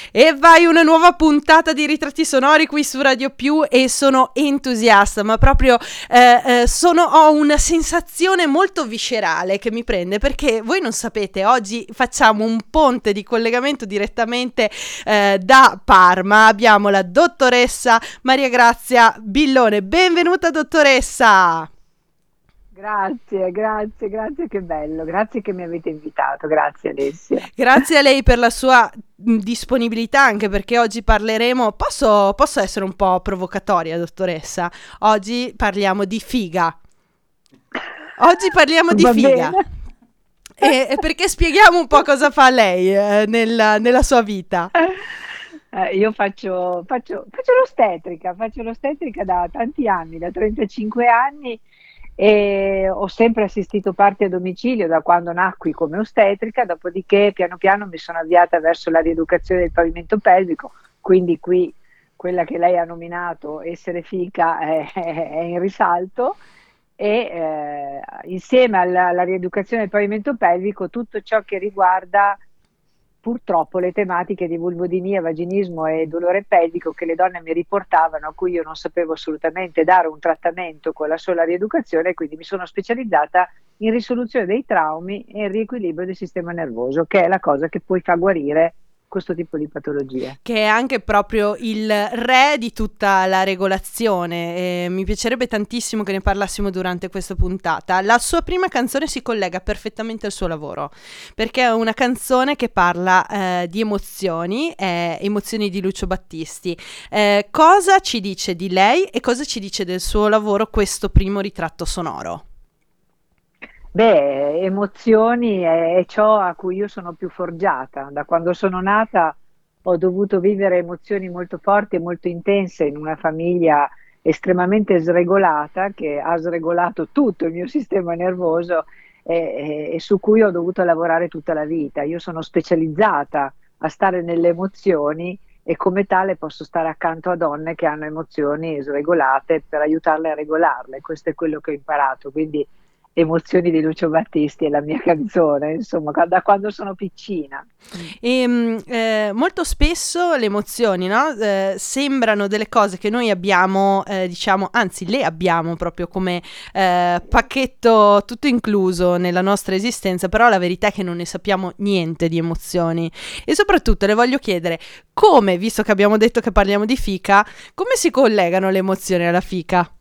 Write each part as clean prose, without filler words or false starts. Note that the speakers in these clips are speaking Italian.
E vai, una nuova puntata di Ritratti Sonori qui su Radio Più e sono entusiasta, ma proprio ho una sensazione molto viscerale che mi prende, perché voi non sapete, oggi facciamo un ponte di collegamento direttamente da Parma. Abbiamo la dottoressa Maria Grazia Billone. Benvenuta dottoressa! Grazie, che bello, grazie che mi avete invitato, grazie Alessia. Grazie a lei per la sua disponibilità, anche perché oggi parleremo, posso essere un po' provocatoria, dottoressa? Oggi parliamo di figa. Oggi parliamo di figa. E perché spieghiamo un po' cosa fa lei nella sua vita. Io faccio l'ostetrica da tanti anni, da 35 anni, e ho sempre assistito parti a domicilio da quando nacqui come ostetrica, dopodiché piano piano mi sono avviata verso la rieducazione del pavimento pelvico, quindi qui quella che lei ha nominato essere fica è in risalto. E insieme alla rieducazione del pavimento pelvico tutto ciò che riguarda purtroppo le tematiche di vulvodynia, vaginismo e dolore pelvico che le donne mi riportavano, a cui io non sapevo assolutamente dare un trattamento con la sola rieducazione, quindi mi sono specializzata in risoluzione dei traumi e il riequilibrio del sistema nervoso, che è la cosa che poi fa guarire questo tipo di patologie. Che è anche proprio il re di tutta la regolazione. Mi piacerebbe tantissimo che ne parlassimo durante questa puntata. La sua prima canzone si collega perfettamente al suo lavoro, perché è una canzone che parla di emozioni, emozioni di Lucio Battisti. Cosa ci dice di lei e cosa ci dice del suo lavoro questo primo ritratto sonoro? Beh, emozioni è ciò a cui io sono più forgiata. Da quando sono nata ho dovuto vivere emozioni molto forti e molto intense in una famiglia estremamente sregolata che ha sregolato tutto il mio sistema nervoso e su cui ho dovuto lavorare tutta la vita. Io sono specializzata a stare nelle emozioni e come tale posso stare accanto a donne che hanno emozioni sregolate per aiutarle a regolarle. Questo è quello che ho imparato. Quindi Emozioni di Lucio Battisti è la mia canzone, insomma, da quando sono piccina. E molto spesso le emozioni, no? Sembrano delle cose che noi abbiamo, diciamo, anzi le abbiamo proprio come pacchetto tutto incluso nella nostra esistenza, però la verità è che non ne sappiamo niente di emozioni. E soprattutto le voglio chiedere come, visto che abbiamo detto che parliamo di fica, come si collegano le emozioni alla fica?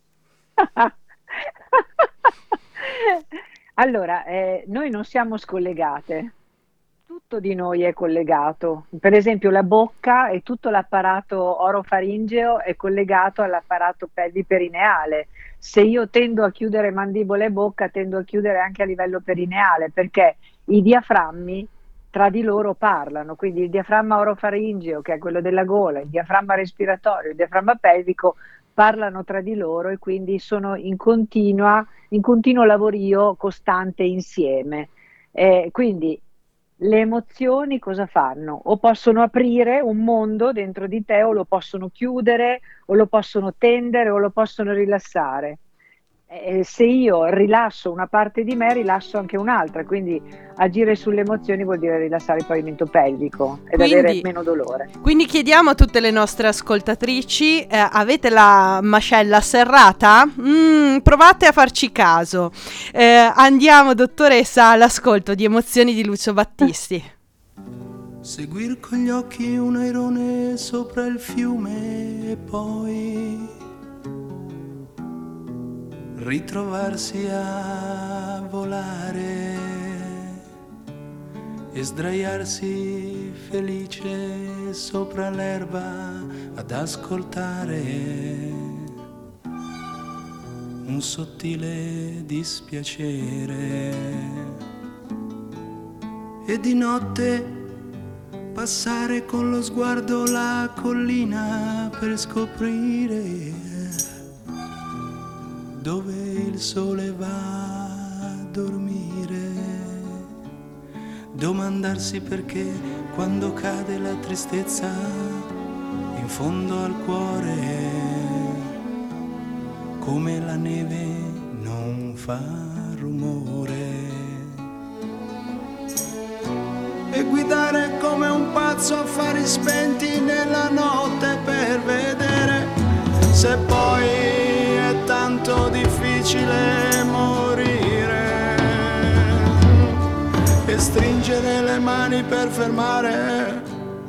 Allora, noi non siamo scollegate, tutto di noi è collegato. Per esempio, la bocca e tutto l'apparato orofaringeo è collegato all'apparato pelviperineale. Se io tendo a chiudere mandibola e bocca, tendo a chiudere anche a livello perineale, perché i diaframmi tra di loro parlano. Quindi il diaframma orofaringeo, che è quello della gola, il diaframma respiratorio, il diaframma pelvico parlano tra di loro e quindi sono in continuo lavorio costante insieme. Quindi le emozioni cosa fanno? O possono aprire un mondo dentro di te, o lo possono chiudere, o lo possono tendere, o lo possono rilassare. Se io rilasso una parte di me, rilasso anche un'altra, quindi agire sulle emozioni vuol dire rilassare il pavimento pelvico ed avere meno dolore. Quindi chiediamo a tutte le nostre ascoltatrici, avete la mascella serrata? Provate a farci caso. Andiamo, dottoressa, all'ascolto di Emozioni di Lucio Battisti. Seguir con gli occhi un airone sopra il fiume e poi ritrovarsi a volare e sdraiarsi felice sopra l'erba ad ascoltare un sottile dispiacere e di notte passare con lo sguardo la collina per scoprire dove il sole va a dormire, domandarsi perché quando cade la tristezza in fondo al cuore, come la neve non fa rumore, e guidare come un pazzo spazzo affari spenti nella notte per vedere se poi è tanto difficile morire e stringere le mani per fermare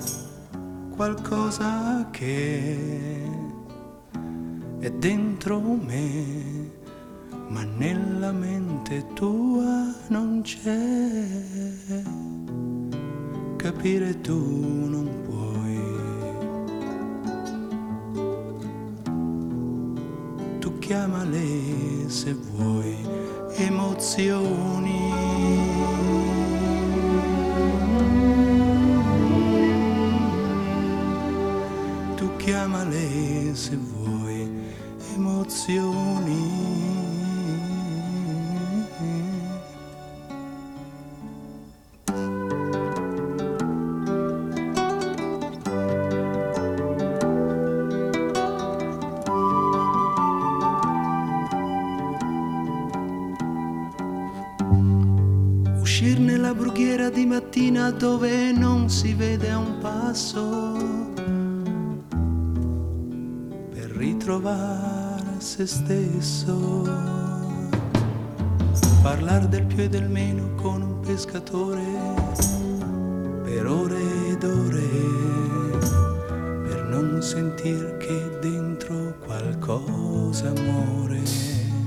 qualcosa che è dentro me, ma nella mente tua non c'è. Capire tu non puoi. Tu chiamale se vuoi emozioni. Tu chiamale se vuoi emozioni. Uscir nella brughiera di mattina dove non si vede a un passo per ritrovare se stesso, parlar del più e del meno con un pescatore per ore ed ore, per non sentir che dentro qualcosa muore.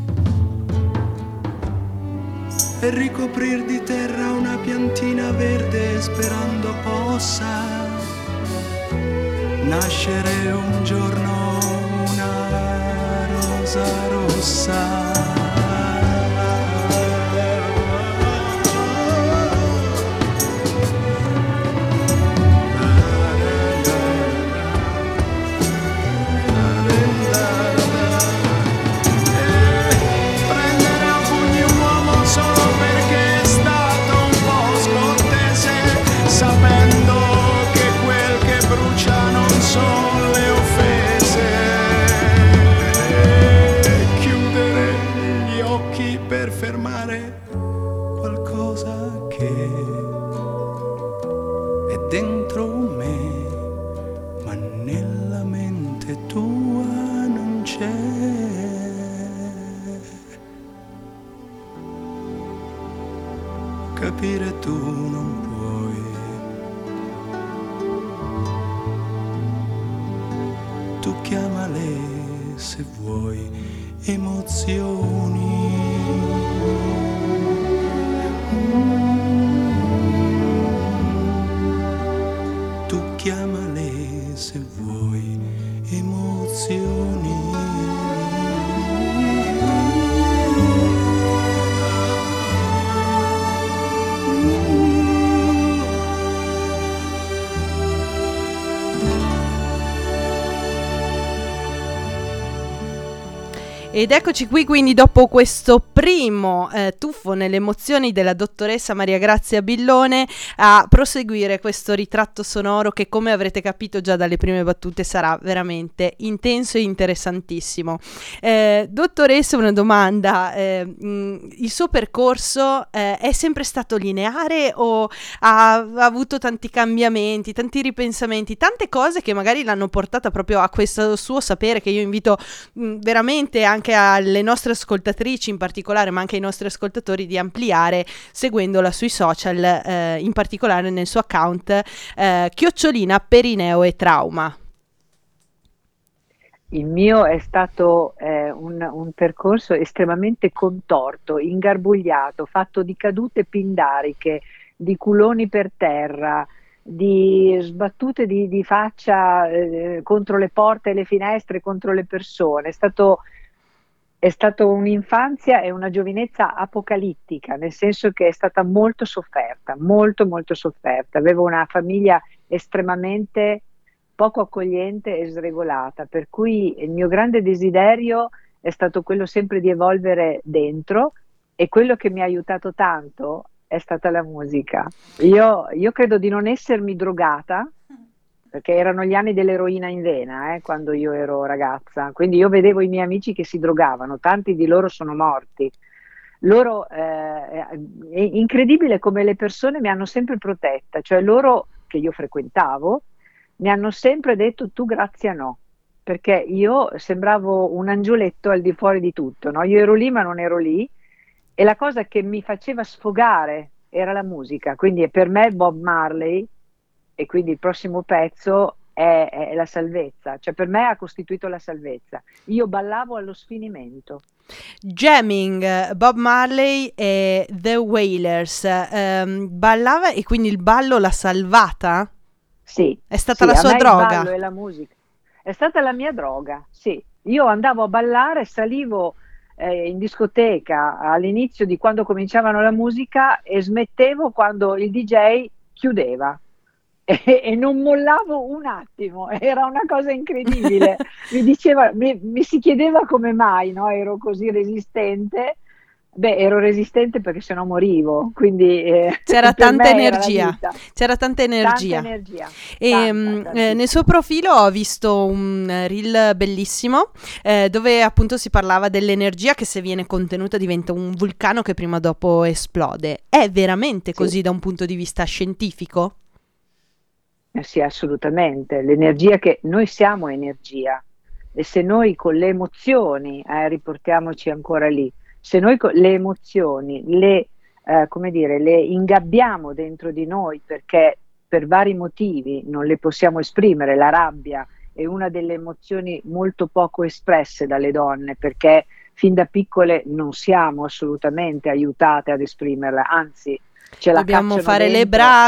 E ricoprir di terra una piantina verde sperando possa nascere un giorno una rosa rossa. Fermare qualcosa che è dentro me, ma nella mente tua non c'è. Capire tu non puoi. Tu chiamale se vuoi emozioni. Tu chiamale se vuoi emozioni. Ed eccoci qui quindi dopo questo primo tuffo nelle emozioni della dottoressa Maria Grazia Billone a proseguire questo ritratto sonoro che, come avrete capito già dalle prime battute, sarà veramente intenso e interessantissimo. Dottoressa, una domanda, il suo percorso è sempre stato lineare o ha avuto tanti cambiamenti, tanti ripensamenti, tante cose che magari l'hanno portata proprio a questo suo sapere, che io invito veramente anche alle nostre ascoltatrici in particolare, ma anche ai nostri ascoltatori, di ampliare seguendola sui social, in particolare nel suo account @ Perineo e Trauma. Il mio è stato un percorso estremamente contorto, ingarbugliato, fatto di cadute pindariche, di culoni per terra, di sbattute di faccia contro le porte e le finestre, contro le persone. È stato un'infanzia e una giovinezza apocalittica, nel senso che è stata molto sofferta, molto molto sofferta. Avevo una famiglia estremamente poco accogliente e sregolata, per cui il mio grande desiderio è stato quello sempre di evolvere dentro, e quello che mi ha aiutato tanto è stata la musica. Io credo di non essermi drogata, perché erano gli anni dell'eroina in vena, quando io ero ragazza, quindi io vedevo i miei amici che si drogavano, tanti di loro sono morti. È incredibile come le persone mi hanno sempre protetta, cioè loro che io frequentavo, mi hanno sempre detto tu Grazia no, perché io sembravo un angioletto al di fuori di tutto, no? Io ero lì ma non ero lì, e la cosa che mi faceva sfogare era la musica, quindi per me Bob Marley, e quindi il prossimo pezzo è la salvezza, cioè per me ha costituito la salvezza. Io ballavo allo sfinimento. Jamming, Bob Marley e The Wailers, ballava, e quindi il ballo l'ha salvata? Sì. È stata sì, la sua a me droga? Il ballo e la musica è stata la mia droga, sì. Io andavo a ballare, salivo in discoteca all'inizio di quando cominciavano la musica e smettevo quando il DJ chiudeva. E non mollavo un attimo, era una cosa incredibile. Mi si chiedeva come mai, no? Ero così resistente. Beh, ero resistente perché sennò morivo, quindi c'era per tanta me era energia, la vita. c'era tanta energia. Tanta energia. E Tanta. nel suo profilo ho visto un reel bellissimo dove appunto si parlava dell'energia che, se viene contenuta, diventa un vulcano che prima o dopo esplode. È veramente così, Sì. da un punto di vista scientifico? Sì, assolutamente. L'energia, che noi siamo energia, e se noi con le emozioni, riportiamoci ancora lì, se noi con le emozioni le ingabbiamo dentro di noi perché per vari motivi non le possiamo esprimere, la rabbia è una delle emozioni molto poco espresse dalle donne, perché fin da piccole non siamo assolutamente aiutate ad esprimerla, anzi dobbiamo fare le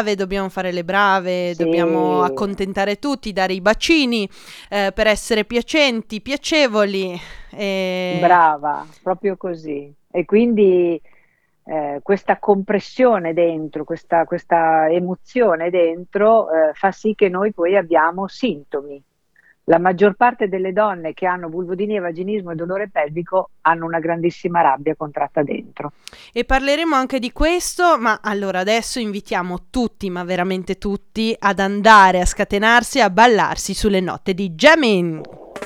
brave, Sì. Dobbiamo accontentare tutti, dare i bacini per essere piacenti, piacevoli. Brava, proprio così. E quindi questa compressione dentro, questa emozione dentro fa sì che noi poi abbiamo sintomi. La maggior parte delle donne che hanno vulvodinia, vaginismo e dolore pelvico hanno una grandissima rabbia contratta dentro. E parleremo anche di questo, ma allora adesso invitiamo tutti, ma veramente tutti, ad andare a scatenarsi e a ballarsi sulle note di Jamming.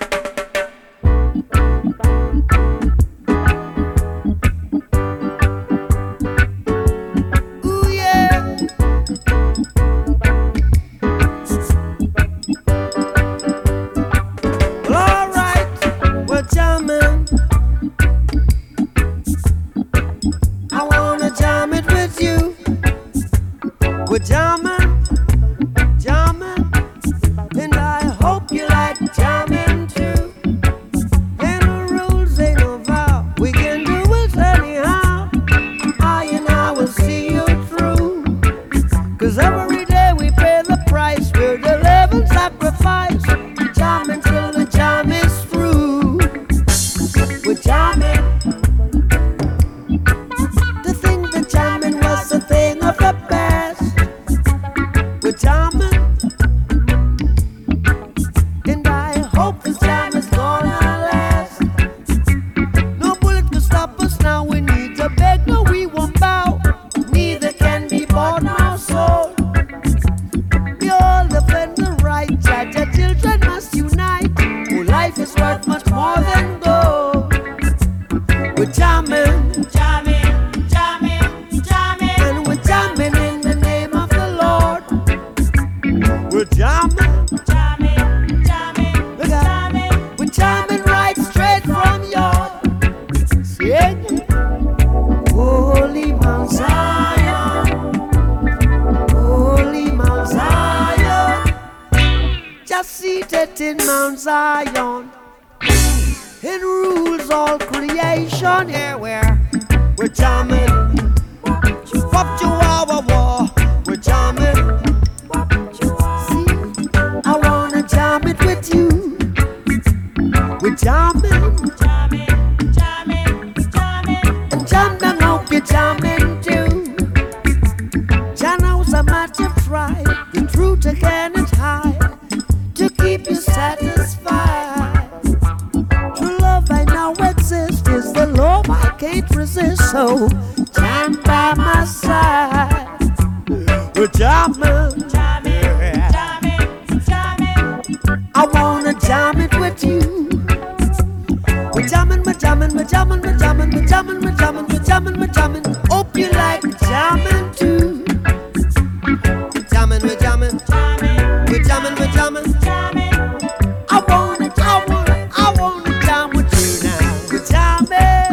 We're jamming, jamming, and I hope you like jamming too. And the rules ain't no vow, we can do it anyhow. I and I will see you through, 'cause every day we pay the price, we're the living sacrifice. Jamming till the jam is through. We're jamming. To think that jamming was a thing of the past. We're jamming, and I hope this jam is gonna last. No bullet can stop us now, we need to beg, no we won't bow. Neither can be bought nor sold. We all defend the right, judge our children must unite. Oh, life is worth much more than gold. We're jamming, jamming, jamming, jamming, and we're jamming in the name of the Lord. We're jamming, jamming, jamming, jamming. We're jamming right straight from your singing. Holy Mount Zion, Holy Mount Zion, just seated in Mount Zion, it rules all creation. Here we're jamming, wop chihuahua war, we're jamming. I wanna jam it with you. We're jamming, jamming, jamming, jamming, and jam down, hope you're jamming too. Jah knows how much you've tried, the truth again is high, to keep you satisfied. True love I know exists, is the love I can't resist, so jam by my side. We're jamming, jamming, jamming, jamming. I wanna jam it with you. We're jamming, we're jamming, we're jamming, we're jamming, we're jamming, we're jamming, we're jamming, we're jamming. Hope you like jamming too. Jamming, we're jamming. jamming. I wanna jam with you now. We're jamming.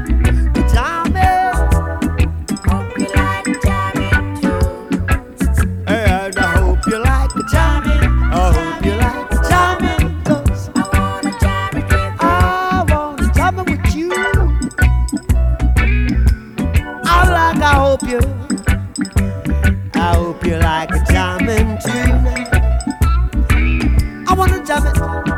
Hope you like jamming too. And I hope you like the jamming. I hope you like the jamming. 'Cause I wanna jam it with you. I wanna jam it with you. I hope you like a jamming too. I wanna jam it.